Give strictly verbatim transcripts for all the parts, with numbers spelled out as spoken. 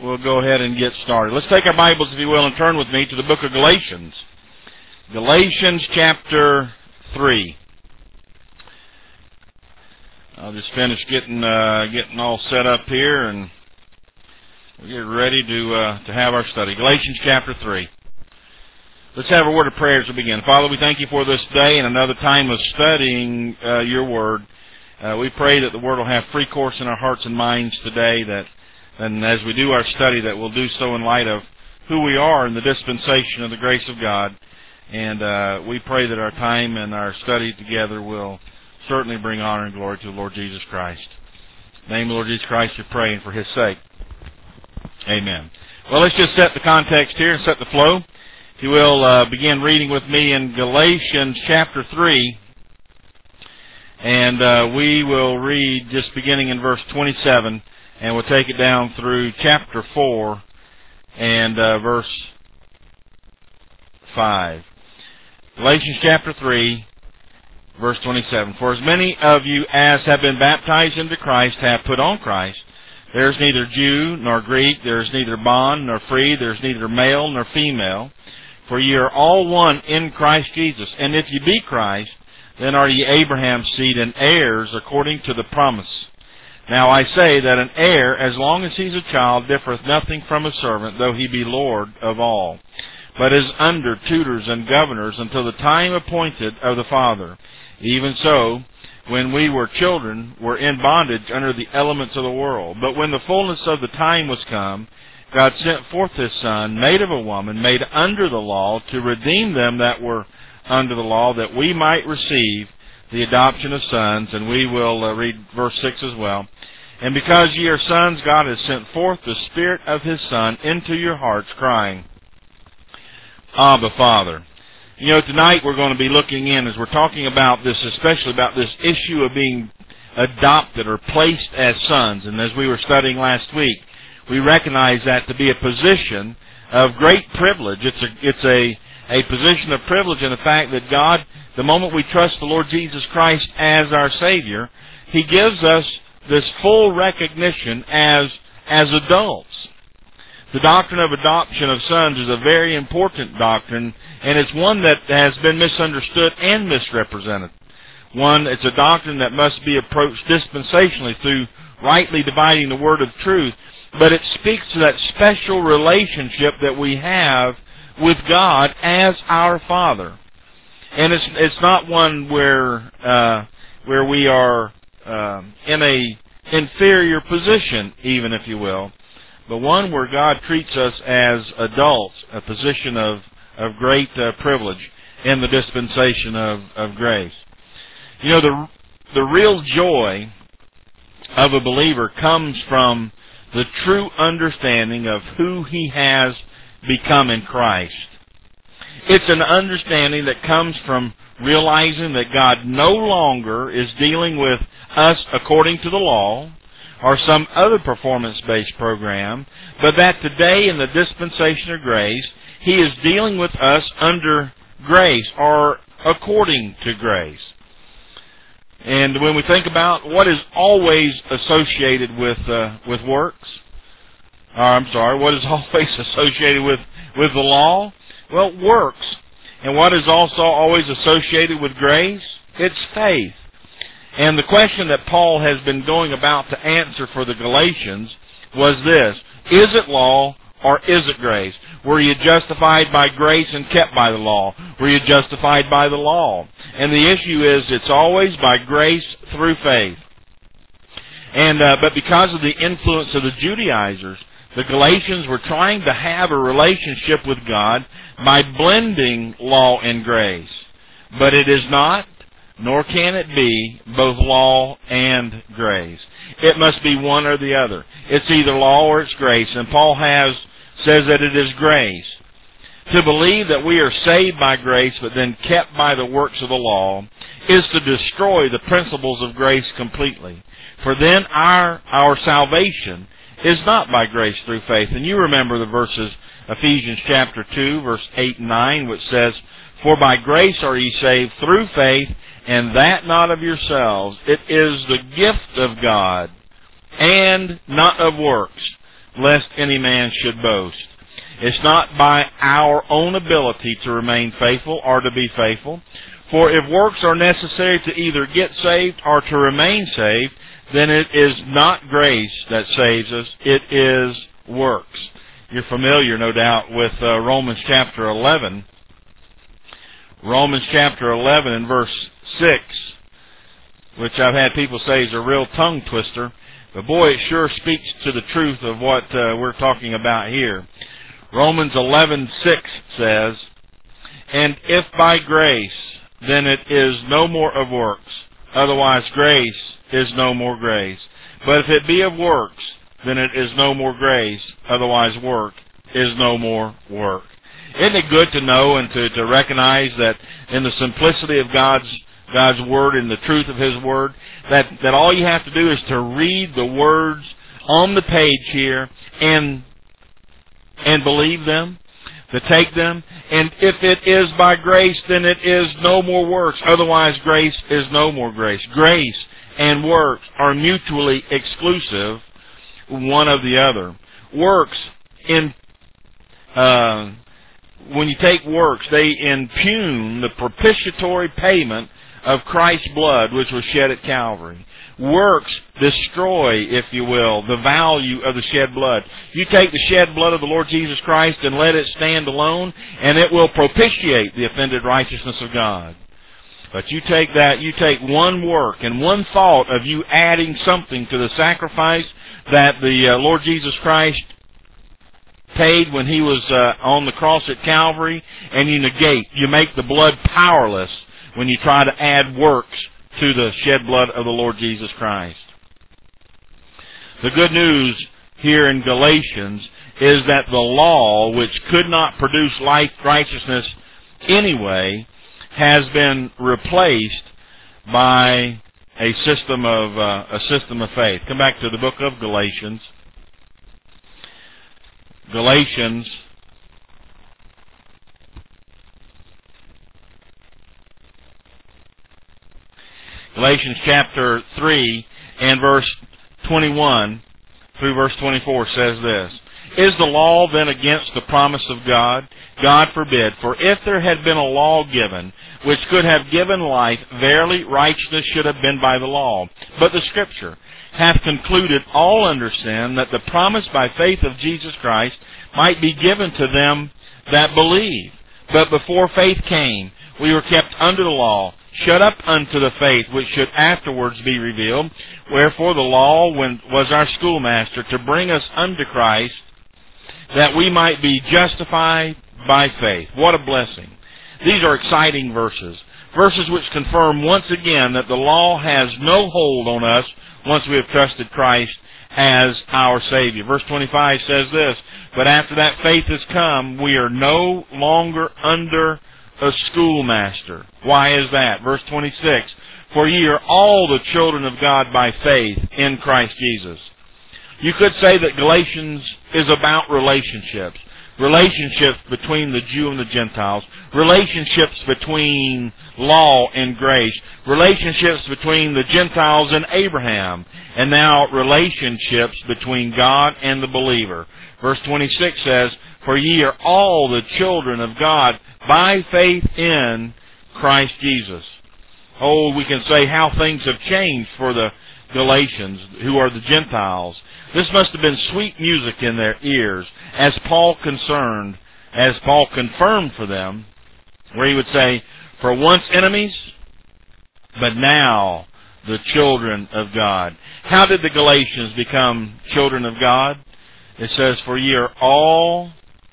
we'll go ahead and get started. Let's take our Bibles, if you will, and turn with me to the book of Galatians. Galatians chapter three. I'll just finish getting uh, getting all set up here, and we'll get ready to uh, to have our study. Galatians chapter three. Let's have a word of prayer as we begin. Father, we thank you for this day and another time of studying uh, your word. Uh, we pray that the word will have free course in our hearts and minds today, that and as we do our study, that we'll do so in light of who we are in the dispensation of the grace of God. And uh, we pray that our time and our study together will certainly bring honor and glory to the Lord Jesus Christ. In the name of the Lord Jesus Christ, we pray, and for His sake. Amen. Well, let's just set the context here and set the flow. If you will, uh, begin reading with me in Galatians chapter three. And uh, we will read just beginning in verse twenty-seven, and we'll take it down through chapter four and uh, verse five. Galatians chapter three, verse twenty-seven. For as many of you as have been baptized into Christ have put on Christ. There is neither Jew nor Greek, there is neither bond nor free, there is neither male nor female. For ye are all one in Christ Jesus. And if ye be Christ, then are ye Abraham's seed and heirs according to the promise. Now I say that an heir, as long as he is a child, differeth nothing from a servant, though he be Lord of all, but is under tutors and governors until the time appointed of the Father. Even so, when we were children, were in bondage under the elements of the world. But when the fullness of the time was come, God sent forth His Son, made of a woman, made under the law, to redeem them that were under the law, that we might receive the adoption of sons. And we will uh, read verse six as well. And because ye are sons, God has sent forth the Spirit of His Son into your hearts, crying, Abba, Father. You know, tonight we're going to be looking in, as we're talking about this, especially about this issue of being adopted or placed as sons. And as we were studying last week, we recognize that to be a position of great privilege. It's a, it's a, a position of privilege in the fact that God, the moment we trust the Lord Jesus Christ as our Savior, He gives us this full recognition as, as adults. The doctrine of adoption of sons is a very important doctrine, and it's one that has been misunderstood and misrepresented. One, it's a doctrine that must be approached dispensationally through rightly dividing the word of truth, but it speaks to that special relationship that we have with God as our Father. And it's it's not one where uh, where we are uh, in a inferior position, even, if you will, but one where God treats us as adults, a position of, of great uh, privilege in the dispensation of, of grace. You know, the the real joy of a believer comes from the true understanding of who he has become in Christ. It's an understanding that comes from realizing that God no longer is dealing with us according to the law or some other performance-based program, but that today in the dispensation of grace, He is dealing with us under grace or according to grace. And when we think about what is always associated with uh, with works, or I'm sorry, what is always associated with, with the law? Well, works. And what is also always associated with grace? It's faith. And the question that Paul has been going about to answer for the Galatians was this: is it law or is it grace? Were you justified by grace and kept by the law? Were you justified by the law? And the issue is, it's always by grace through faith. And uh, but because of the influence of the Judaizers, the Galatians were trying to have a relationship with God by blending law and grace. But it is not, nor can it be, both law and grace. It must be one or the other. It's either law or it's grace. And Paul has says that it is grace. To believe that we are saved by grace but then kept by the works of the law is to destroy the principles of grace completely. For then our our salvation is not by grace through faith. And you remember the verses, Ephesians chapter two, verse eight and nine, which says, For by grace are ye saved through faith, and that not of yourselves. It is the gift of God, and not of works, lest any man should boast. It's not by our own ability to remain faithful or to be faithful. For if works are necessary to either get saved or to remain saved, then it is not grace that saves us, it is works. You're familiar, no doubt, with uh, Romans chapter eleven. Romans chapter eleven and verse six, which I've had people say is a real tongue twister, but boy, it sure speaks to the truth of what uh, we're talking about here. Romans eleven six says, "And if by grace, then it is no more of works, otherwise grace is no more grace. But if it be of works, then it is no more grace, otherwise work is no more work." Isn't it good to know and to, to recognize that in the simplicity of God's God's Word and the truth of His Word, that, that all you have to do is to read the words on the page here and and believe them, to take them, and if it is by grace, then it is no more works, otherwise grace is no more grace. Grace and works are mutually exclusive, one of the other. Works, in uh, when you take works, they impugn the propitiatory payment of Christ's blood, which was shed at Calvary. Works destroy, if you will, the value of the shed blood. You take the shed blood of the Lord Jesus Christ and let it stand alone, and it will propitiate the offended righteousness of God. But you take that, you take one work and one thought of you adding something to the sacrifice that the uh, Lord Jesus Christ paid when He was uh, on the cross at Calvary, and you negate, you make the blood powerless when you try to add works to the shed blood of the Lord Jesus Christ. The good news here in Galatians is that the law, which could not produce life righteousness anyway, has been replaced by a system of uh, a system of faith. Come back to the book of Galatians. Galatians Galatians chapter three and verse twenty-one through verse twenty-four says this: "Is the law then against the promise of God? God forbid. For if there had been a law given, which could have given life, verily righteousness should have been by the law. But the Scripture hath concluded all under sin, that the promise by faith of Jesus Christ might be given to them that believe. But before faith came, we were kept under the law, shut up unto the faith which should afterwards be revealed. Wherefore the law when, was our schoolmaster to bring us unto Christ, that we might be justified by faith." What a blessing. These are exciting verses. Verses which confirm once again that the law has no hold on us once we have trusted Christ as our Savior. Verse twenty-five says this: "But after that faith has come, we are no longer under a schoolmaster." Why is that? Verse twenty-six: "For ye are all the children of God by faith in Christ Jesus." You could say that Galatians is about relationships. Relationships between the Jew and the Gentiles. Relationships between law and grace. Relationships between the Gentiles and Abraham. And now relationships between God and the believer. Verse twenty-six says, "For ye are all the children of God by faith in Christ Jesus." Oh, we can say how things have changed for the Galatians, who are the Gentiles. This must have been sweet music in their ears, as Paul concerned, as Paul confirmed for them, where he would say, "For once enemies, but now the children of God." How did the Galatians become children of God? It says, "For ye are all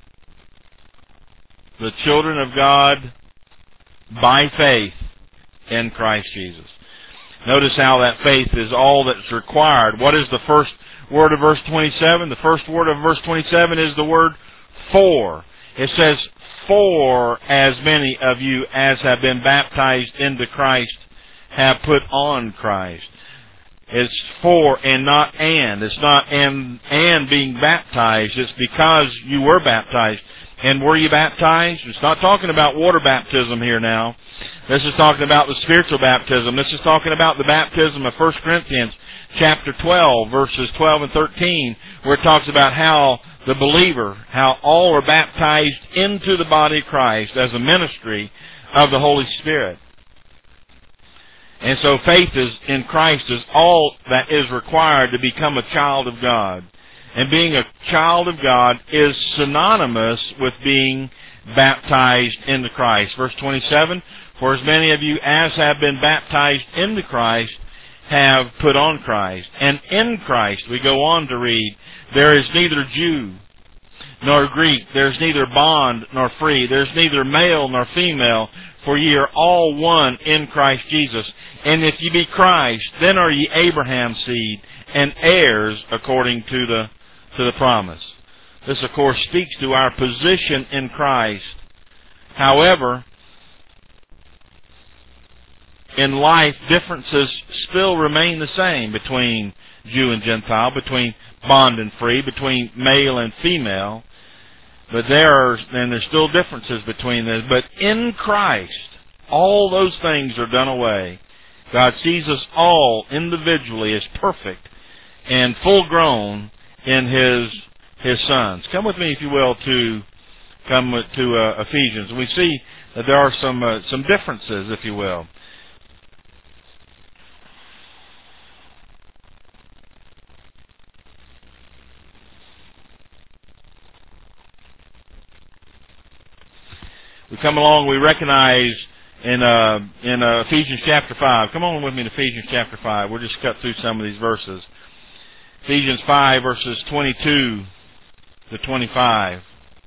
the children of God by faith in Christ Jesus." Notice how that faith is all that's required. What is the first word of verse twenty-seven? The first word of verse twenty-seven is the word "for." It says, "For as many of you as have been baptized into Christ have put on Christ." It's for and not and. It's not and, and being baptized. It's because you were baptized. And were you baptized? It's not talking about water baptism here now. This is talking about the spiritual baptism. This is talking about the baptism of First Corinthians chapter twelve, verses twelve and thirteen, where it talks about how the believer, how all are baptized into the body of Christ as a ministry of the Holy Spirit. And so faith is in Christ is all that is required to become a child of God. And being a child of God is synonymous with being baptized into Christ. Verse twenty-seven, for as many of you as have been baptized into Christ have put on Christ. And in Christ, we go on to read, there is neither Jew nor Greek, there is neither bond nor free, there is neither male nor female, for ye are all one in Christ Jesus. And if ye be Christ, then are ye Abraham's seed, and heirs according to the to the promise. This, of course, speaks to our position in Christ. However, in life, differences still remain the same between Jew and Gentile, between bond and free, between male and female. But there are, and there's still differences between them. But in Christ, all those things are done away. God sees us all individually as perfect and full grown in His His sons. Come with me, if you will, to come to uh, Ephesians. We see that there are some uh, some differences, if you will. We come along, we recognize in uh, in uh, Ephesians chapter five. Come on with me to Ephesians chapter five. We'll just cut through some of these verses. Ephesians five, verses twenty-two to twenty-five.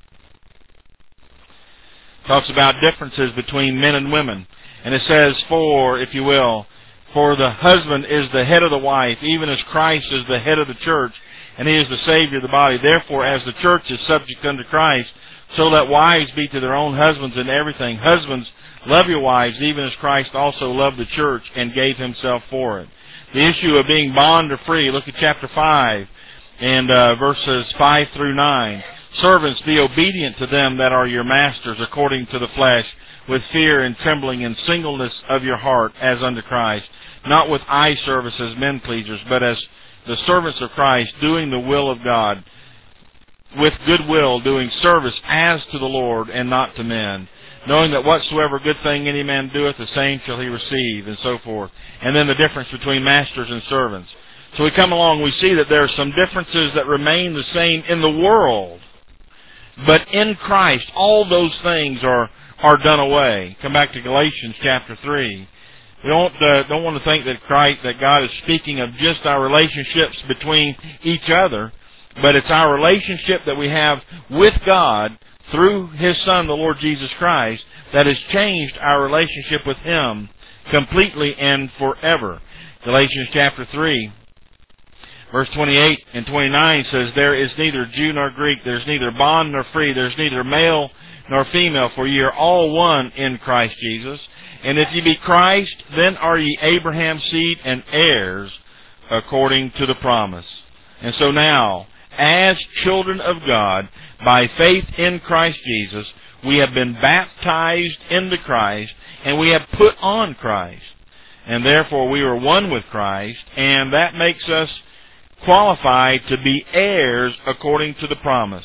Talks about differences between men and women. And it says, for, if you will, for the husband is the head of the wife, even as Christ is the head of the church, and He is the Savior of the body. Therefore, as the church is subject unto Christ, so let wives be to their own husbands in everything. Husbands, love your wives, even as Christ also loved the church and gave Himself for it. The issue of being bond or free, look at chapter five and uh, verses five through nine. Servants, be obedient to them that are your masters according to the flesh, with fear and trembling and singleness of your heart as unto Christ, not with eye service as men pleasers, but as the servants of Christ, doing the will of God, with good will, doing service as to the Lord and not to men, knowing that whatsoever good thing any man doeth, the same shall he receive, and so forth. And then the difference between masters and servants. So we come along, we see that there are some differences that remain the same in the world. But in Christ, all those things are, are done away. Come back to Galatians chapter three. We don't, uh, don't want to think that Christ, that God is speaking of just our relationships between each other, but it's our relationship that we have with God through His Son, the Lord Jesus Christ, that has changed our relationship with Him completely and forever. Galatians chapter three, verse twenty-eight and twenty-nine says, there is neither Jew nor Greek, there's neither bond nor free, there's neither male nor female, for ye are all one in Christ Jesus. And if ye be Christ, then are ye Abraham's seed and heirs according to the promise. And so now, as children of God, by faith in Christ Jesus, we have been baptized into Christ, and we have put on Christ. And therefore we are one with Christ, and that makes us qualified to be heirs according to the promise.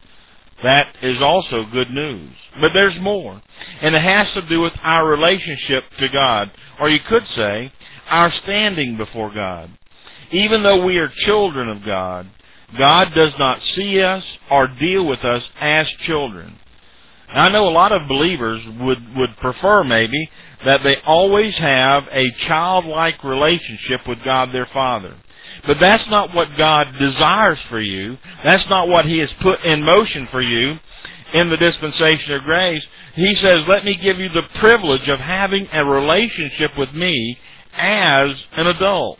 That is also good news. But there's more. And it has to do with our relationship to God. Or you could say, our standing before God. Even though we are children of God, God does not see us or deal with us as children. Now, I know a lot of believers would, would prefer maybe that they always have a childlike relationship with God their Father. But that's not what God desires for you. That's not what He has put in motion for you in the dispensation of grace. He says, let me give you the privilege of having a relationship with me as an adult.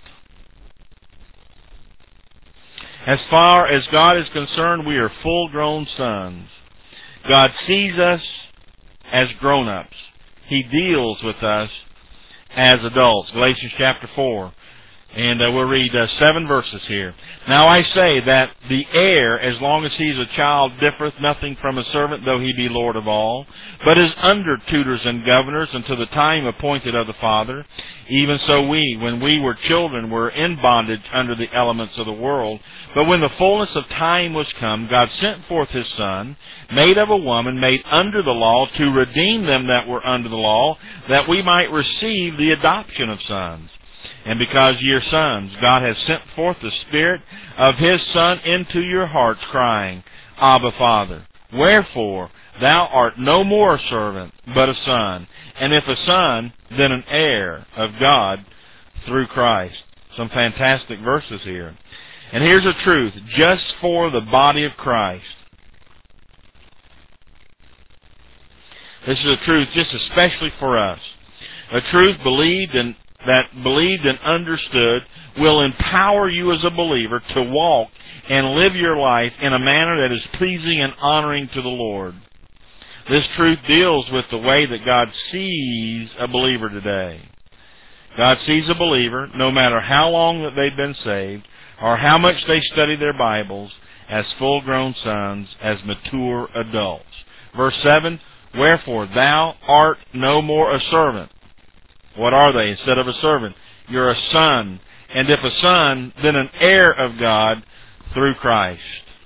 As far as God is concerned, we are full-grown sons. God sees us as grown-ups. He deals with us as adults. Galatians chapter four. And uh, we'll read uh, seven verses here. Now I say that the heir, as long as he is a child, differeth nothing from a servant, though he be Lord of all, but is under tutors and governors until the time appointed of the Father. Even so we, when we were children, were in bondage under the elements of the world. But when the fullness of time was come, God sent forth his Son, made of a woman, made under the law, to redeem them that were under the law, that we might receive the adoption of sons. And because ye are sons, God has sent forth the Spirit of his Son into your hearts, crying, Abba, Father. Wherefore thou art no more a servant, but a son. And if a son, then an heir of God through Christ. Some fantastic verses here. And here's a truth, just for the body of Christ. This is a truth just especially for us. A truth believed and that believed and understood will empower you as a believer to walk and live your life in a manner that is pleasing and honoring to the Lord. This truth deals with the way that God sees a believer today. God sees a believer, no matter how long that they've been saved, or how much they study their Bibles, as full-grown sons, as mature adults. Verse seven, Wherefore thou art no more a servant. What are they instead of a servant? You're a son. And if a son, then an heir of God through Christ.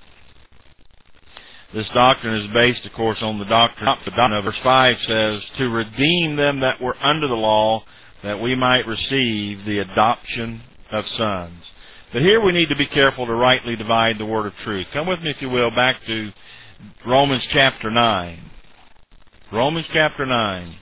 This doctrine is based, of course, on the doctrine of the doctrine. Verse five says, To redeem them that were under the law, that we might receive the adoption of sons. But here we need to be careful to rightly divide the word of truth. Come with me, if you will, back to Romans chapter nine. Romans chapter nine.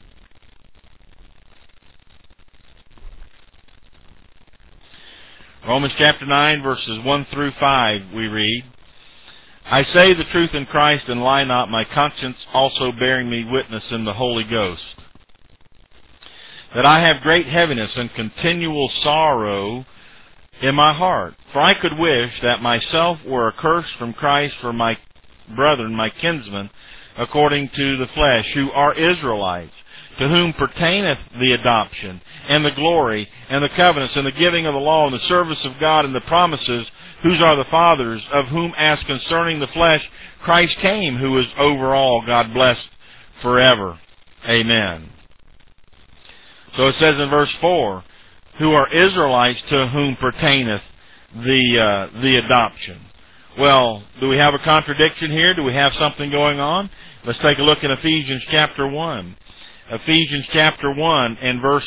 Romans chapter nine, verses one through five, we read, I say the truth in Christ and lie not, my conscience also bearing me witness in the Holy Ghost, that I have great heaviness and continual sorrow in my heart. For I could wish that myself were accursed from Christ for my brethren, my kinsmen, according to the flesh, who are Israelites, to whom pertaineth the adoption, and the glory, and the covenants, and the giving of the law, and the service of God, and the promises, whose are the fathers, of whom as concerning the flesh Christ came, who is over all, God blessed forever. Amen. So it says in verse four, who are Israelites, to whom pertaineth the uh, the adoption. Well, do we have a contradiction here? Do we have something going on? Let's take a look in Ephesians chapter one. Ephesians chapter one and verse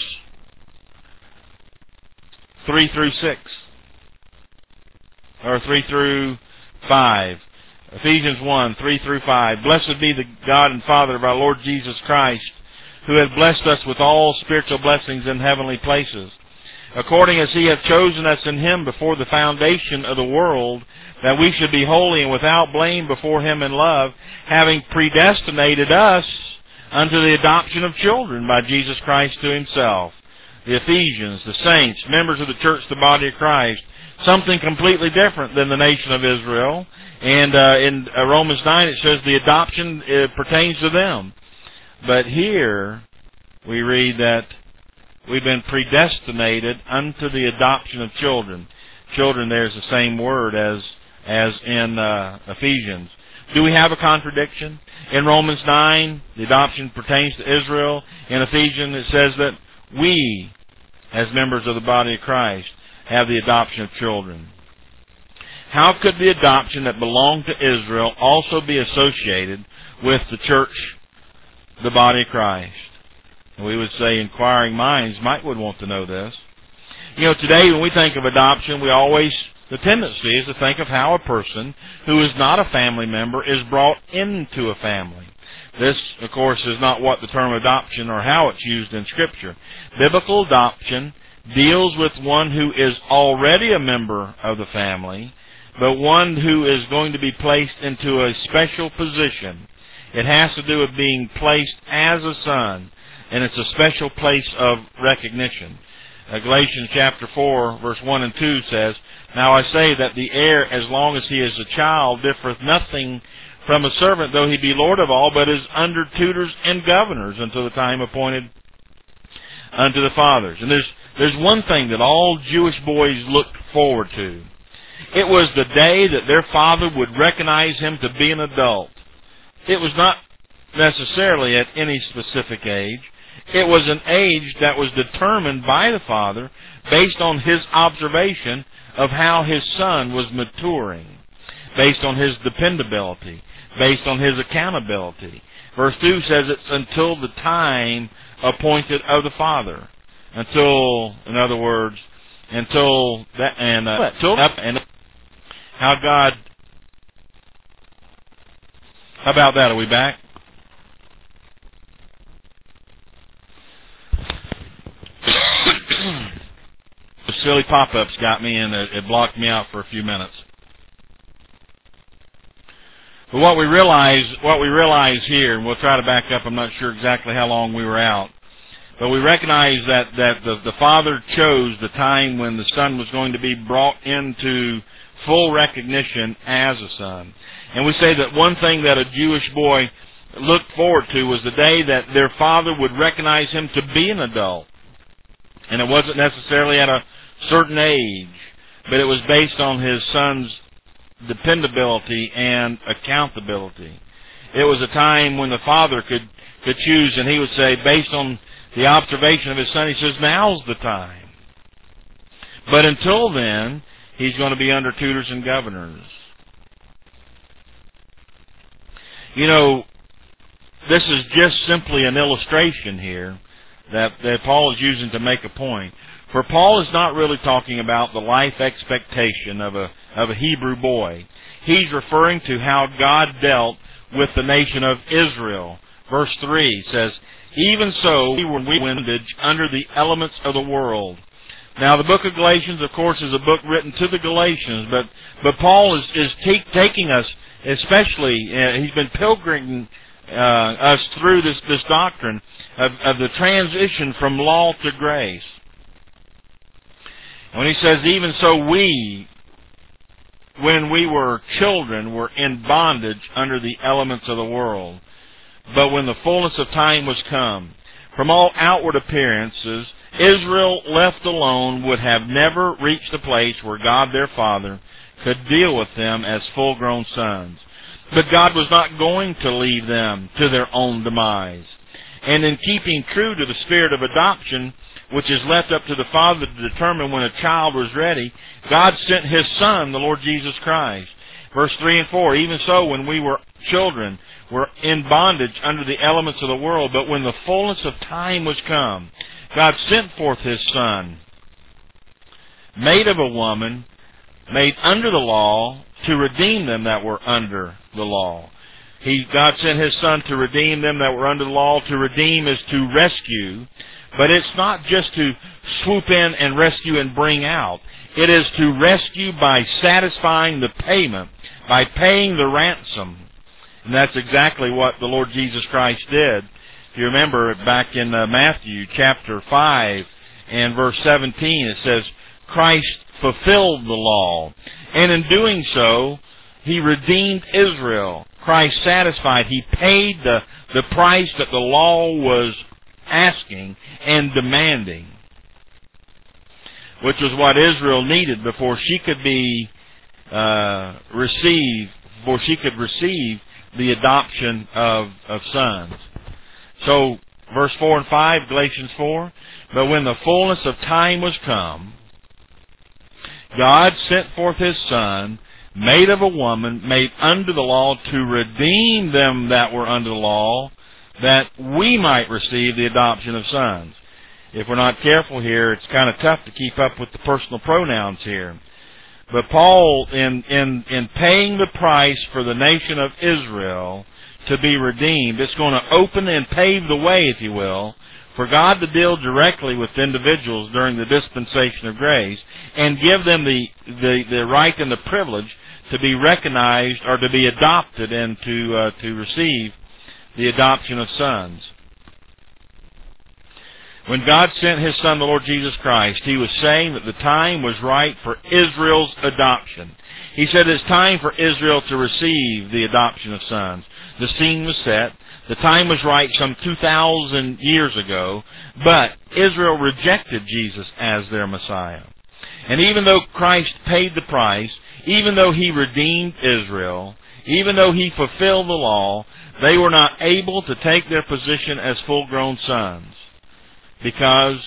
three through six. Or three through five. Ephesians one, three through five. Blessed be the God and Father of our Lord Jesus Christ, who hath blessed us with all spiritual blessings in heavenly places, according as he hath chosen us in him before the foundation of the world, that we should be holy and without blame before him in love, having predestinated us unto the adoption of children by Jesus Christ to himself. The Ephesians, the saints, members of the church, the body of Christ, something completely different than the nation of Israel. And uh, in uh, Romans nine it says the adoption uh, pertains to them. But here we read that we've been predestinated unto the adoption of children. Children, there's the same word as as in uh, Ephesians. Do we have a contradiction? In Romans nine, the adoption pertains to Israel. In Ephesians, it says that we, as members of the body of Christ, have the adoption of children. How could the adoption that belonged to Israel also be associated with the church, the body of Christ? And we would say inquiring minds might would want to know this. You know, today when we think of adoption, we always, the tendency is to think of how a person who is not a family member is brought into a family. This, of course, is not what the term adoption or how it's used in Scripture. Biblical adoption deals with one who is already a member of the family, but one who is going to be placed into a special position. It has to do with being placed as a son, and it's a special place of recognition. Uh, Galatians chapter four, verse one and two says, Now I say that the heir, as long as he is a child, differeth nothing from a servant, though he be Lord of all, but is under tutors and governors until the time appointed unto the fathers. And there's there's one thing that all Jewish boys looked forward to. It was the day that their father would recognize him to be an adult. It was not necessarily at any specific age. It was an age that was determined by the father based on his observation of how his son was maturing, based on his dependability, based on his accountability. Verse two says it's until the time appointed of the father. Until, in other words, until that, and uh, until up and how God. How about that? Are we back? The silly pop-ups got me, and it, it blocked me out for a few minutes. But what we realize, what we realize here, and we'll try to back up. I'm not sure exactly how long we were out, but we recognize that that the, the Father chose the time when the Son was going to be brought into full recognition as a son. And we say that one thing that a Jewish boy looked forward to was the day that their father would recognize him to be an adult. And it wasn't necessarily at a certain age, but it was based on his son's dependability and accountability. It was a time when the father could, could choose, and he would say, based on the observation of his son, he says, now's the time. But until then, he's going to be under tutors and governors. You know, this is just simply an illustration here that, that Paul is using to make a point. For Paul is not really talking about the life expectation of a of a Hebrew boy. He's referring to how God dealt with the nation of Israel. Verse three says, even so we were winded under the elements of the world. Now the book of Galatians, of course, is a book written to the Galatians, but, but Paul is, is take, taking us, especially, uh, he's been pilgriming uh, us through this, this doctrine of, of the transition from law to grace. When he says, even so we, when we were children, were in bondage under the elements of the world. But when the fullness of time was come, from all outward appearances, Israel left alone would have never reached the place where God their Father could deal with them as full-grown sons. But God was not going to leave them to their own demise. And in keeping true to the spirit of adoption, which is left up to the Father to determine when a child was ready, God sent His Son, the Lord Jesus Christ. Verse three and four, even so, when we were children, were in bondage under the elements of the world, but when the fullness of time was come, God sent forth His Son, made of a woman, made under the law, to redeem them that were under the law. He, God sent His Son to redeem them that were under the law. To redeem is to rescue, but it's not just to swoop in and rescue and bring out. It is to rescue by satisfying the payment, by paying the ransom. And that's exactly what the Lord Jesus Christ did. If you remember back in uh, Matthew chapter five and verse seventeen, it says, Christ fulfilled the law. And in doing so, He redeemed Israel. Christ satisfied. He paid the, the price that the law was asking and demanding, which was what Israel needed before she could be uh, received, before she could receive the adoption of, of sons. So, verse four and five, Galatians four, but when the fullness of time was come, God sent forth His Son, made of a woman, made under the law, to redeem them that were under the law, that we might receive the adoption of sons. If we're not careful here, it's kind of tough to keep up with the personal pronouns here. But Paul, in, in, in paying the price for the nation of Israel to be redeemed, it's going to open and pave the way, if you will, for God to deal directly with individuals during the dispensation of grace and give them the, the, the right and the privilege to be recognized or to be adopted and to, uh, to receive the adoption of sons. When God sent His Son, the Lord Jesus Christ, He was saying that the time was right for Israel's adoption. He said it's time for Israel to receive the adoption of sons. The scene was set. The time was right some two thousand years ago, but Israel rejected Jesus as their Messiah. And even though Christ paid the price, even though He redeemed Israel, even though He fulfilled the law, they were not able to take their position as full-grown sons because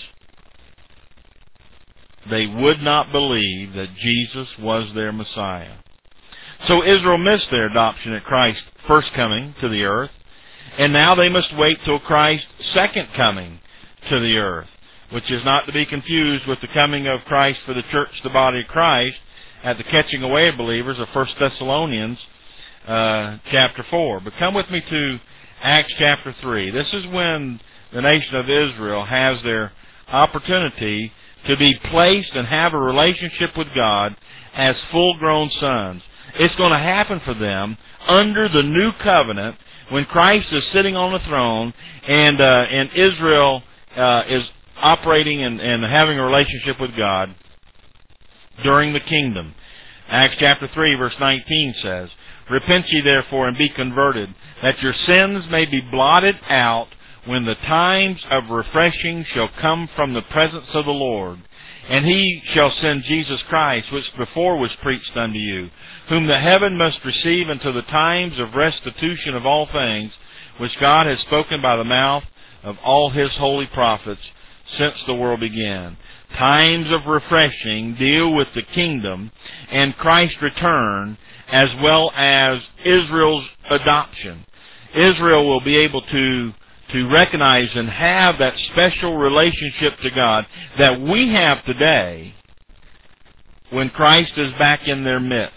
they would not believe that Jesus was their Messiah. So Israel missed their adoption at Christ's first coming to the earth, and now they must wait till Christ's second coming to the earth, which is not to be confused with the coming of Christ for the church, the body of Christ, at the catching away of believers of First Thessalonians uh, chapter four. But come with me to Acts chapter three. This is when the nation of Israel has their opportunity to be placed and have a relationship with God as full-grown sons. It's going to happen for them under the new covenant when Christ is sitting on the throne and uh, and Israel uh, is operating and, and having a relationship with God during the kingdom. Acts chapter three verse nineteen says, "Repent ye therefore and be converted, that your sins may be blotted out when the times of refreshing shall come from the presence of the Lord. And He shall send Jesus Christ, which before was preached unto you, whom the heaven must receive until the times of restitution of all things, which God has spoken by the mouth of all His holy prophets since the world began." Times of refreshing deal with the kingdom and Christ's return, as well as Israel's adoption. Israel will be able to to recognize and have that special relationship to God that we have today when Christ is back in their midst.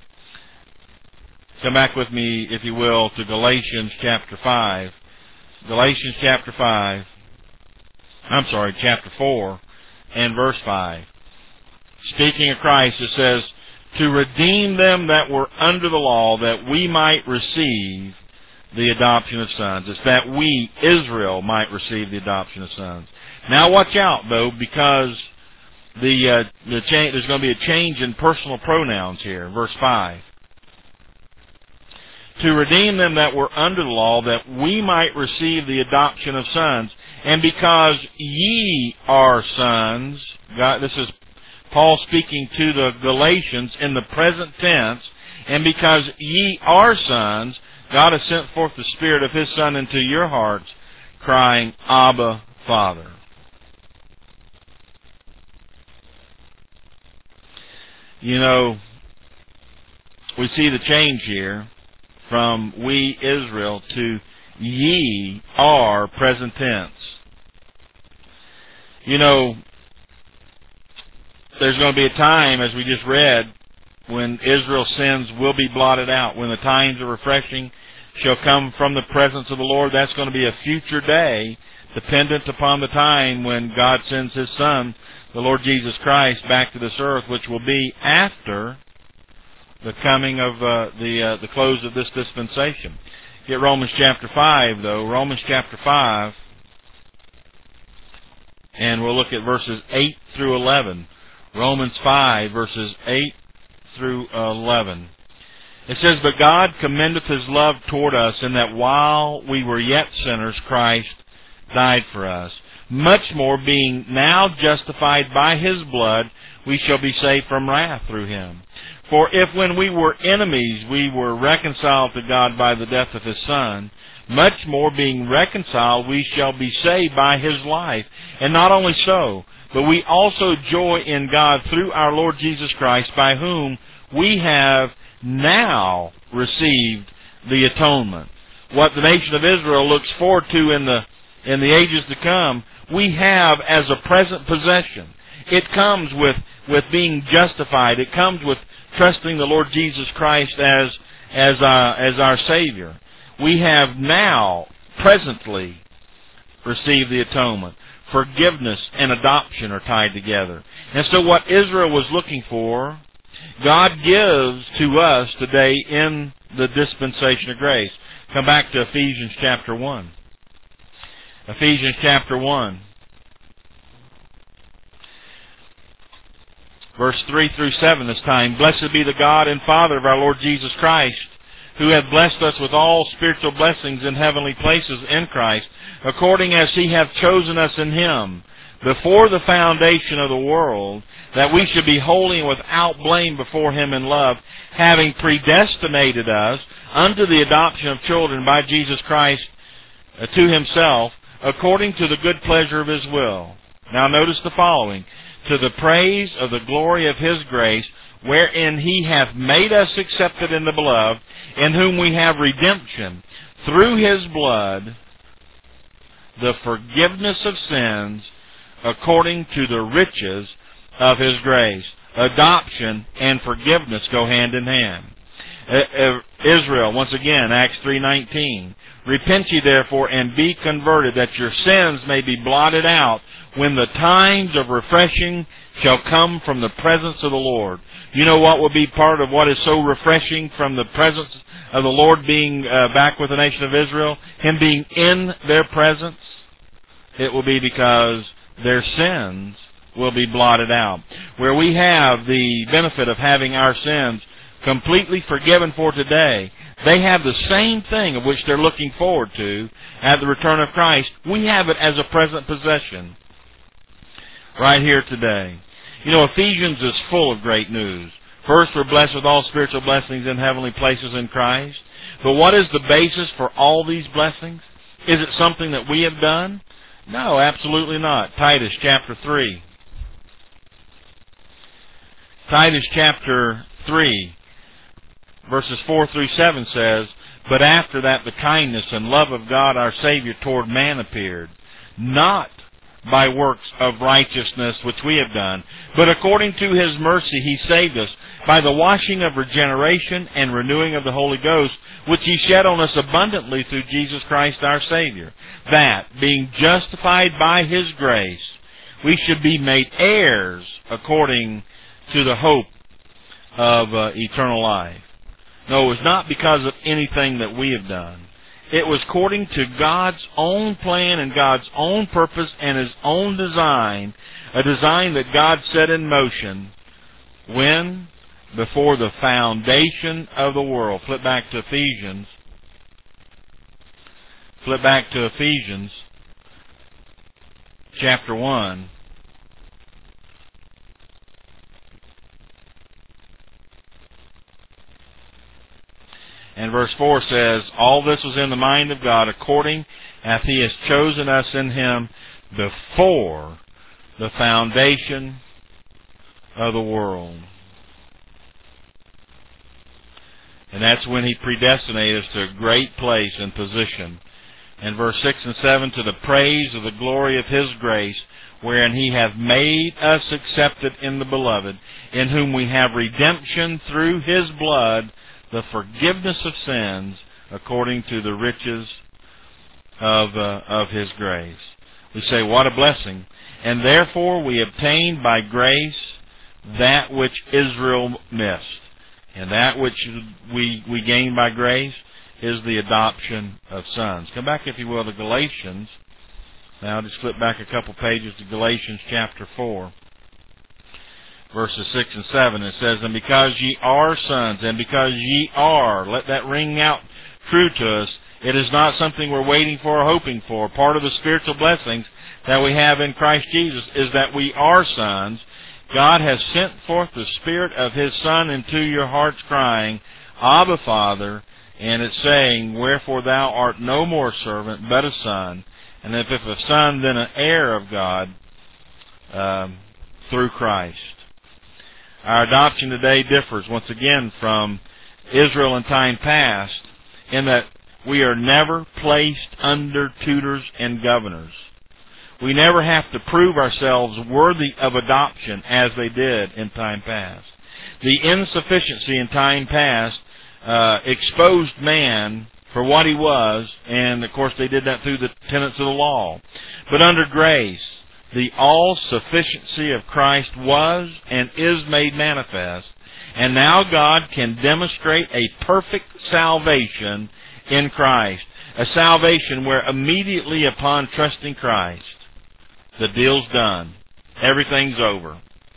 Come back with me, if you will, to Galatians chapter five. Galatians chapter five. I'm sorry, chapter four and verse five. Speaking of Christ, it says, "To redeem them that were under the law, that we might receive the adoption of sons." It's that we, Israel, might receive the adoption of sons. Now watch out, though, because the uh, the cha- there's going to be a change in personal pronouns here. Verse five. "To redeem them that were under the law, that we might receive the adoption of sons. And because ye are sons," God, this is Paul speaking to the Galatians in the present tense, "and because ye are sons, God has sent forth the Spirit of His Son into your hearts, crying, Abba, Father." You know, we see the change here from we, Israel, to ye are present tense. You know, there's going to be a time, as we just read, when Israel's sins will be blotted out, when the times of refreshing shall come from the presence of the Lord. That's going to be a future day, dependent upon the time when God sends His Son, the Lord Jesus Christ, back to this earth, which will be after the coming of uh, the uh, the close of this dispensation. Get Romans chapter five, though. Romans chapter five, and we'll look at verses eight through eleven. Romans five, verses eight through eleven. It says, "But God commendeth His love toward us, in that while we were yet sinners, Christ died for us. Much more, being now justified by His blood, we shall be saved from wrath through Him. For if when we were enemies we were reconciled to God by the death of His Son, much more, being reconciled, we shall be saved by His life. And not only so, but we also joy in God through our Lord Jesus Christ, by whom we have now received the atonement." What the nation of Israel looks forward to in the in the ages to come, we have as a present possession. It comes with, with being justified. It comes with trusting the Lord Jesus Christ as as our, as our Savior. We have now, presently, received the atonement. Forgiveness and adoption are tied together. And so what Israel was looking for, God gives to us today in the dispensation of grace. Come back to Ephesians chapter one. Ephesians chapter one. Verse three through seven this time. Blessed be the God and Father of our Lord Jesus Christ, who hath blessed us with all spiritual blessings in heavenly places in Christ, according as He hath chosen us in Him, before the foundation of the world, that we should be holy and without blame before Him in love, having predestinated us unto the adoption of children by Jesus Christ uh, to Himself, according to the good pleasure of His will. Now notice the following. To the praise of the glory of His grace, wherein He hath made us accepted in the Beloved, in whom we have redemption, through His blood, the forgiveness of sins, according to the riches of His grace. Adoption and forgiveness go hand in hand. Uh, Israel, once again, Acts three nineteen. Repent ye therefore and be converted, that your sins may be blotted out, when the times of refreshing shall come from the presence of the Lord. You know what will be part of what is so refreshing from the presence of the Lord being uh, back with the nation of Israel? Him being in their presence? It will be because their sins will be blotted out. Where we have the benefit of having our sins completely forgiven for today, they have the same thing of which they're looking forward to at the return of Christ. We have it as a present possession right here today. You know, Ephesians is full of great news. First, we're blessed with all spiritual blessings in heavenly places in Christ. But what is the basis for all these blessings? Is it something that we have done? No, absolutely not. Titus chapter three. Titus chapter three, verses four through seven says, But after that the kindness and love of God our Savior toward man appeared, not by works of righteousness which we have done, but according to His mercy He saved us, by the washing of regeneration and renewing of the Holy Ghost, which He shed on us abundantly through Jesus Christ our Savior, that, being justified by His grace, we should be made heirs according to the hope of uh, eternal life. No, it was not because of anything that we have done. It was according to God's own plan and God's own purpose and His own design, a design that God set in motion when? Before the foundation of the world. Flip back to Ephesians. Flip back to Ephesians chapter one. And verse four says, All this was in the mind of God, according as He has chosen us in Him before the foundation of the world. And that's when He predestinated us to a great place and position. And verse six and seven, to the praise of the glory of His grace, wherein He hath made us accepted in the Beloved, in whom we have redemption through His blood, the forgiveness of sins, according to the riches of uh, of His grace. We say, what a blessing. And therefore we obtain by grace that which Israel missed. And that which we we gain by grace is the adoption of sons. Come back, if you will, to Galatians. Now just flip back a couple pages to Galatians chapter four. Verses six and seven, it says, And because ye are sons, and because ye are, let that ring out true to us. It is not something we're waiting for or hoping for. Part of the spiritual blessings that we have in Christ Jesus is that we are sons. God has sent forth the Spirit of His Son into your hearts, crying, Abba, Father. And it's saying, Wherefore thou art no more servant, but a son. And if, if a son, then an heir of God um, through Christ. Our adoption today differs once again from Israel in time past in that we are never placed under tutors and governors. We never have to prove ourselves worthy of adoption as they did in time past. The insufficiency in time past uh, exposed man for what he was, and of course they did that through the tenets of the law. But under grace, the all-sufficiency of Christ was and is made manifest, and now God can demonstrate a perfect salvation in Christ. A salvation where immediately upon trusting Christ, the deal's done. Everything's over.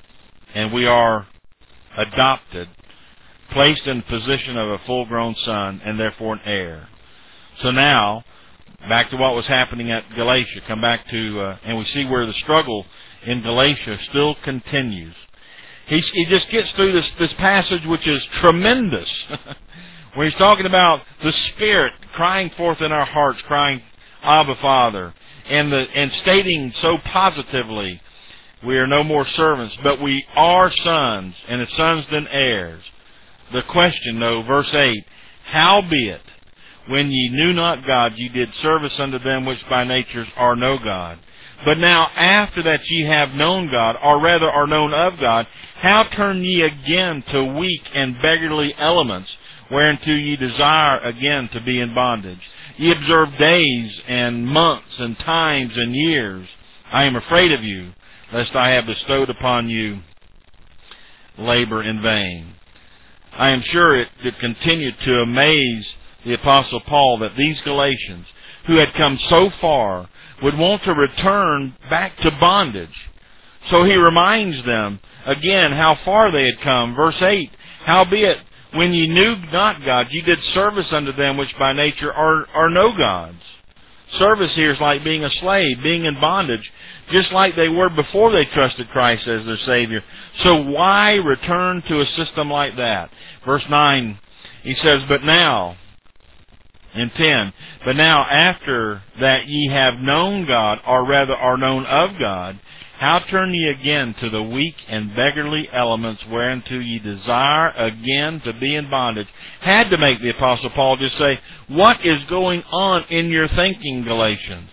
and we are adopted, placed in position of a full-grown son, and therefore an heir. So now, back to what was happening at Galatia. Come back to, uh, and we see where the struggle in Galatia still continues. He, he just gets through this, this passage, which is tremendous, where he's talking about the Spirit crying forth in our hearts, crying, Abba, Father, and, the, and stating so positively, we are no more servants, but we are sons, and if sons, then heirs. The question, though, verse eight, howbeit, when ye knew not God, ye did service unto them which by nature are no God. But now, after that ye have known God, or rather are known of God, how turn ye again to weak and beggarly elements, whereunto ye desire again to be in bondage? Ye observe days and months and times and years. I am afraid of you, lest I have bestowed upon you labor in vain. I am sure it, it continued to amaze the Apostle Paul that these Galatians, who had come so far, would want to return back to bondage. So he reminds them again how far they had come. Verse eight, howbeit, when ye knew not God, ye did service unto them which by nature are, are no gods. Service here is like being a slave, being in bondage, just like they were before they trusted Christ as their Savior. So why return to a system like that? Verse nine, he says, but now, in ten, but now after that ye have known God, or rather are known of God, how turn ye again to the weak and beggarly elements whereunto ye desire again to be in bondage? Had to make the Apostle Paul just say, what is going on in your thinking, Galatians?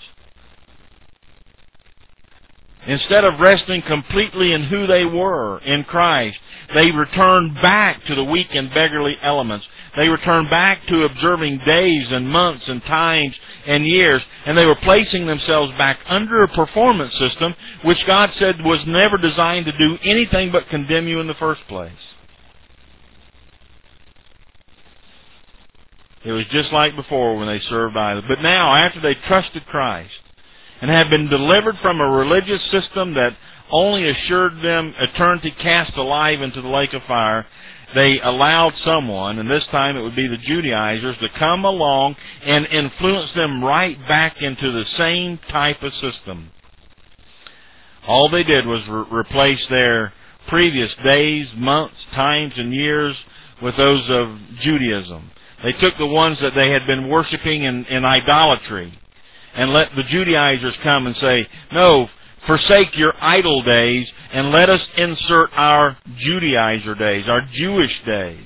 Instead of resting completely in who they were in Christ, they returned back to the weak and beggarly elements. They returned back to observing days and months and times and years, and they were placing themselves back under a performance system which God said was never designed to do anything but condemn you in the first place. It was just like before when they served idols. But now, after they trusted Christ and have been delivered from a religious system that only assured them eternity cast alive into the lake of fire, they allowed someone, and this time it would be the Judaizers, to come along and influence them right back into the same type of system. All they did was re- replace their previous days, months, times, and years with those of Judaism. They took the ones that they had been worshiping in, in idolatry and let the Judaizers come and say, no, forsake your idol days and let us insert our Judaizer days, our Jewish days,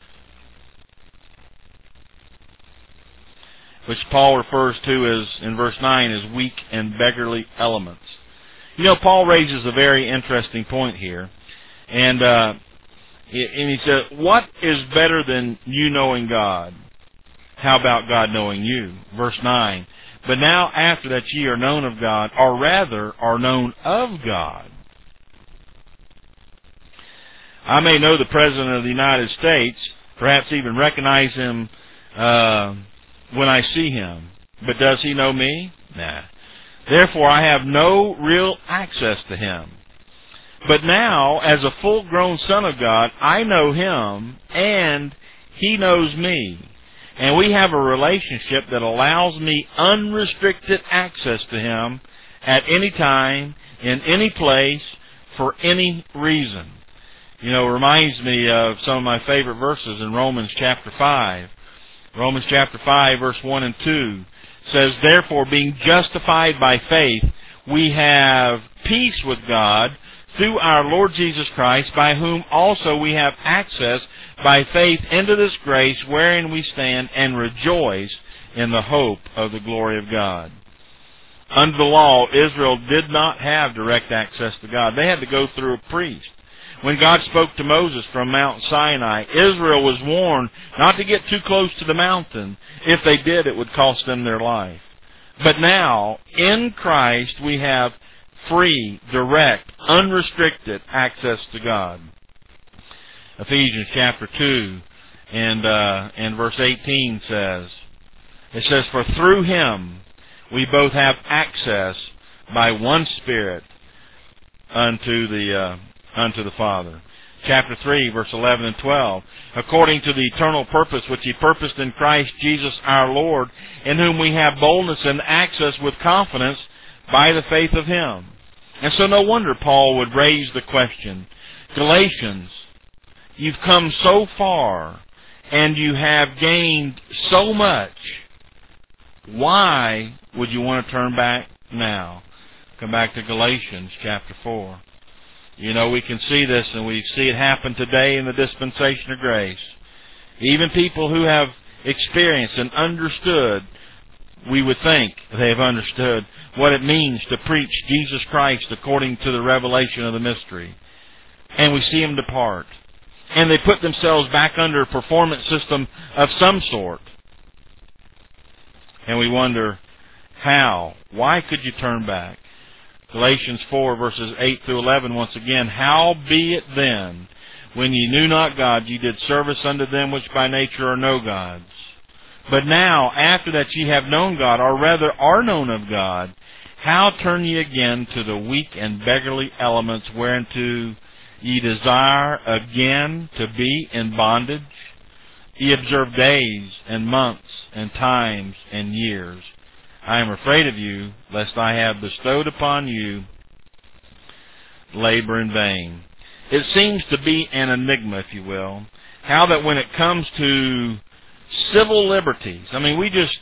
which Paul refers to as, in verse nine, as weak and beggarly elements. You know, Paul raises a very interesting point here, and uh, and he said, what is better than you knowing God? How about God knowing you? Verse nine, but now after that ye are known of God, or rather are known of God. I may know the President of the United States, perhaps even recognize him uh, when I see him, but does he know me? Nah. Therefore I have no real access to him. But now, as a full-grown son of God, I know him, and he knows me. And we have a relationship that allows me unrestricted access to him at any time, in any place, for any reason. You know, it reminds me of some of my favorite verses in Romans chapter five. Romans chapter five, verse one and two says, therefore, being justified by faith, we have peace with God through our Lord Jesus Christ, by whom also we have access by faith into this grace wherein we stand and rejoice in the hope of the glory of God. Under the law, Israel did not have direct access to God. They had to go through a priest. When God spoke to Moses from Mount Sinai, Israel was warned not to get too close to the mountain. If they did, it would cost them their life. But now, in Christ, we have free, direct, unrestricted access to God. Ephesians chapter two and uh, and verse eighteen says, it says, for through him we both have access by one Spirit unto the uh, unto the Father. Chapter three, verse eleven and twelve. According to the eternal purpose which He purposed in Christ Jesus our Lord, in whom we have boldness and access with confidence by the faith of Him. And so no wonder Paul would raise the question, Galatians, you've come so far and you have gained so much. Why would you want to turn back now? Come back to Galatians chapter four. You know, we can see this, and we see it happen today in the dispensation of grace. Even people who have experienced and understood, we would think they have understood what it means to preach Jesus Christ according to the revelation of the mystery. And we see them depart. And they put themselves back under a performance system of some sort. And we wonder, how? Why could you turn back? Galatians four, verses eight through eleven, once again, Howbeit then, when ye knew not God, ye did service unto them which by nature are no gods. But now, after that ye have known God, or rather are known of God, how turn ye again to the weak and beggarly elements whereunto ye desire again to be in bondage? Ye observe days and months and times and years. I am afraid of you, lest I have bestowed upon you labor in vain. It seems to be an enigma, if you will, how that when it comes to civil liberties, I mean, we just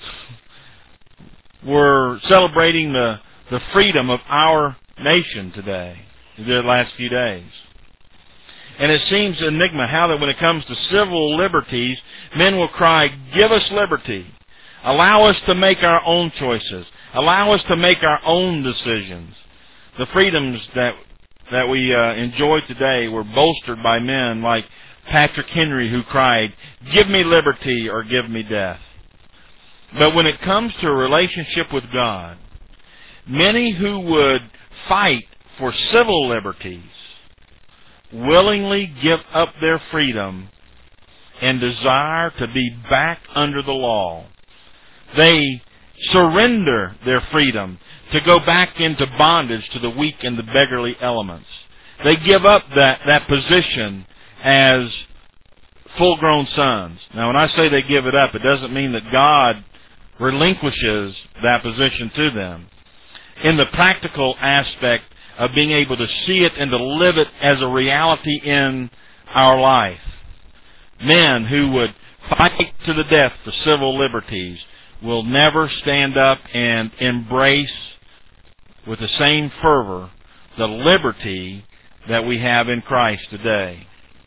were celebrating the, the freedom of our nation today, the last few days. And it seems an enigma how that when it comes to civil liberties, men will cry, give us liberty. Allow us to make our own choices. Allow us to make our own decisions. The freedoms that that we uh, enjoy today were bolstered by men like Patrick Henry, who cried, give me liberty or give me death. But when it comes to a relationship with God, many who would fight for civil liberties willingly give up their freedom and desire to be back under the law. They surrender their freedom to go back into bondage to the weak and the beggarly elements. They give up that, that position as full-grown sons. Now, when I say they give it up, it doesn't mean that God relinquishes that position to them. In the practical aspect of being able to see it and to live it as a reality in our life. Men who would fight to the death for civil liberties will never stand up and embrace with the same fervor the liberty that we have in Christ today.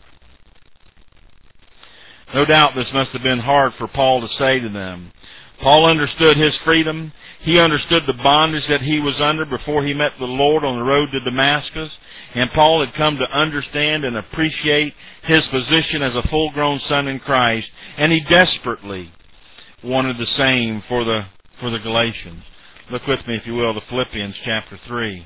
No doubt this must have been hard for Paul to say to them. Paul understood his freedom. He understood the bondage that he was under before he met the Lord on the road to Damascus. And Paul had come to understand and appreciate his position as a full-grown son in Christ. And he desperately wanted the same for the for the Galatians. Look with me, if you will, to Philippians chapter three.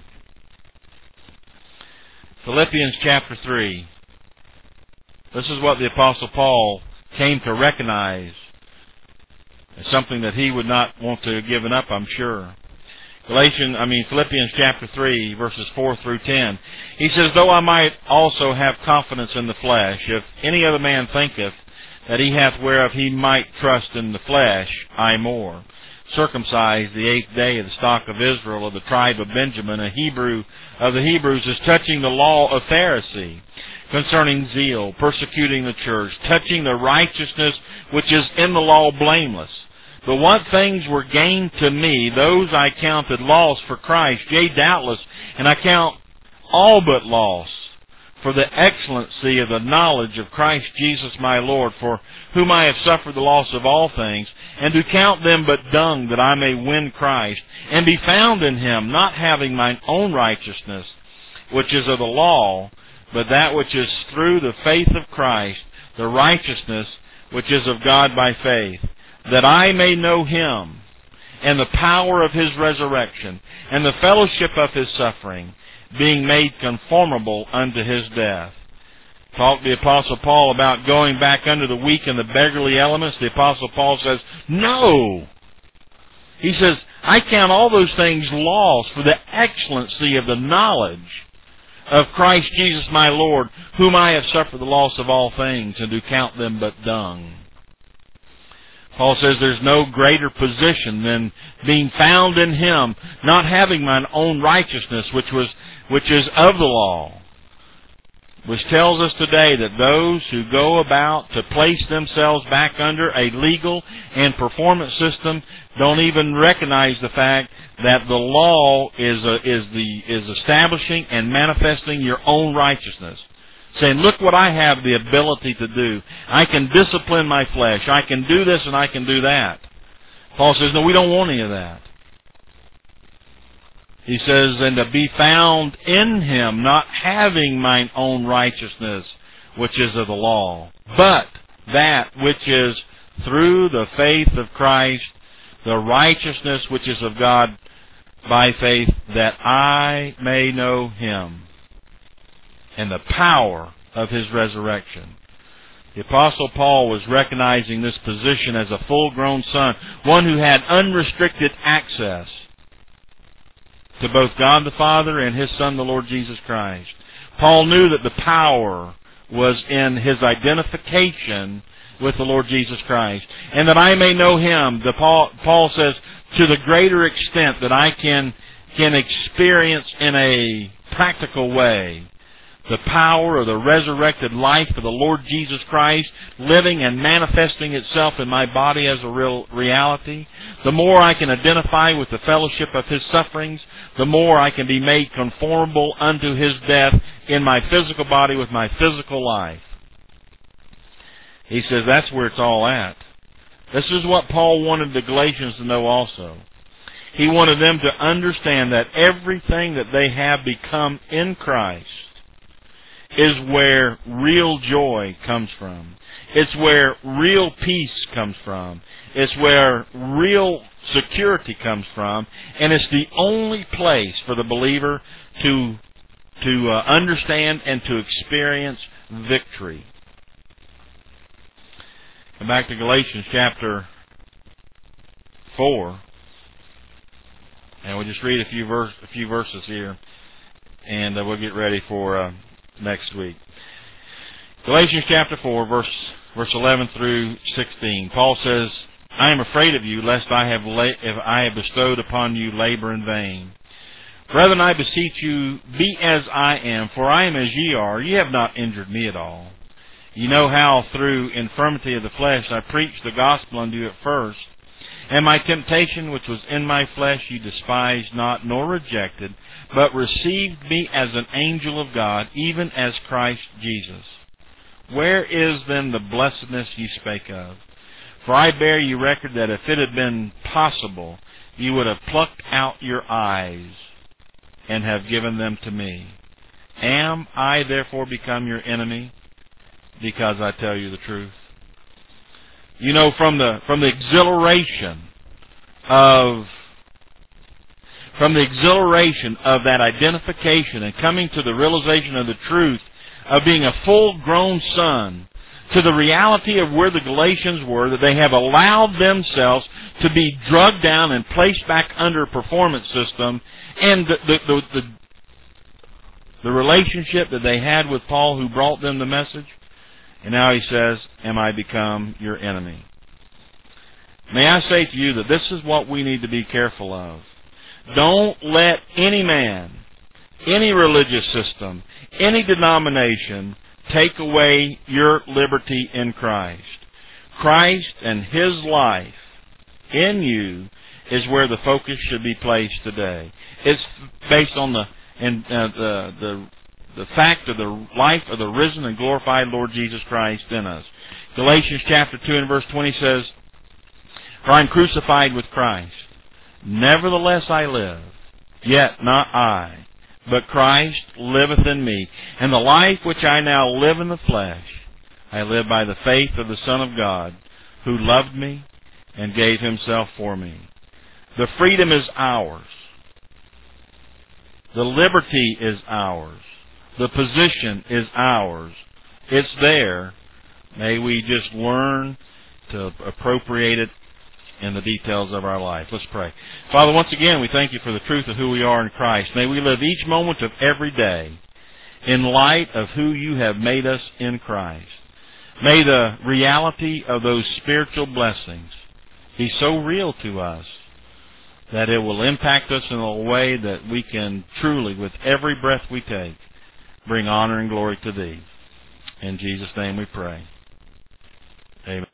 Philippians chapter three. This is what the Apostle Paul came to recognize as something that he would not want to have given up, I'm sure. Galatians, I mean Philippians chapter three, verses four through ten. He says, though I might also have confidence in the flesh, if any other man thinketh that he hath whereof he might trust in the flesh, I more. Circumcised the eighth day of the stock of Israel, of the tribe of Benjamin, a Hebrew of the Hebrews, as touching the law of Pharisee, concerning zeal, persecuting the church, touching the righteousness which is in the law blameless. But what things were gained to me, those I counted loss for Christ, yea, doubtless, and I count all but loss for the excellency of the knowledge of Christ Jesus my Lord, for whom I have suffered the loss of all things, and to count them but dung, that I may win Christ, and be found in Him, not having mine own righteousness, which is of the law, but that which is through the faith of Christ, the righteousness which is of God by faith, that I may know Him, and the power of His resurrection, and the fellowship of His suffering, being made conformable unto His death. Talk the Apostle Paul about going back under the weak and the beggarly elements. The Apostle Paul says, no! He says, I count all those things lost for the excellency of the knowledge of Christ Jesus my Lord, whom I have suffered the loss of all things, and do count them but dung. Paul says there's no greater position than being found in Him, not having mine own righteousness, which was which is of the law, which tells us today that those who go about to place themselves back under a legal and performance system don't even recognize the fact that the law is a, is the is establishing and manifesting your own righteousness. Saying, look what I have the ability to do. I can discipline my flesh. I can do this and I can do that. Paul says, no, we don't want any of that. He says, and to be found in Him, not having mine own righteousness, which is of the law, but that which is through the faith of Christ, the righteousness which is of God by faith, that I may know Him and the power of His resurrection. The Apostle Paul was recognizing this position as a full-grown son, one who had unrestricted access to both God the Father and His Son, the Lord Jesus Christ. Paul knew that the power was in his identification with the Lord Jesus Christ. And that I may know Him, the Paul, Paul says, to the greater extent that I can, can experience in a practical way the power of the resurrected life of the Lord Jesus Christ living and manifesting itself in my body as a real reality. The more I can identify with the fellowship of His sufferings, the more I can be made conformable unto His death in my physical body with my physical life. He says that's where it's all at. This is what Paul wanted the Galatians to know also. He wanted them to understand that everything that they have become in Christ is where real joy comes from. It's where real peace comes from. It's where real security comes from. And it's the only place for the believer to, to uh, understand and to experience victory. Come back to Galatians chapter four. And we'll just read a few, verse, a few verses here. And uh, we'll get ready for Uh, next week. Galatians chapter four, verse verse eleven through sixteen. Paul says, I am afraid of you, lest I have la- if I have bestowed upon you labor in vain. Brethren, I beseech you, be as I am, for I am as ye are. Ye have not injured me at all. You know how through infirmity of the flesh I preached the gospel unto you at first. And my temptation which was in my flesh you despised not, nor rejected, but received me as an angel of God, even as Christ Jesus. Where is then the blessedness ye spake of? For I bear you record that if it had been possible, you would have plucked out your eyes and have given them to me. Am I therefore become your enemy, because I tell you the truth? You know, from the from the exhilaration of from the exhilaration of that identification and coming to the realization of the truth of being a full-grown son, to the reality of where the Galatians were, that they have allowed themselves to be drugged down and placed back under a performance system, and the the, the, the, the relationship that they had with Paul who brought them the message. And now he says, am I become your enemy? May I say to you that this is what we need to be careful of. Don't let any man, any religious system, any denomination take away your liberty in Christ. Christ and His life in you is where the focus should be placed today. It's based on the and uh, the the the fact of the life of the risen and glorified Lord Jesus Christ in us. Galatians chapter two and verse twenty says, for I am crucified with Christ. Nevertheless I live, yet not I, but Christ liveth in me. And the life which I now live in the flesh, I live by the faith of the Son of God, who loved me and gave Himself for me. The freedom is ours. The liberty is ours. The position is ours. It's there. May we just learn to appropriate it in the details of our life. Let's pray. Father, once again, we thank You for the truth of who we are in Christ. May we live each moment of every day in light of who you have made us in Christ. May the reality of those spiritual blessings be so real to us that it will impact us in a way that we can truly, with every breath we take, bring honor and glory to Thee. In Jesus' name we pray. Amen.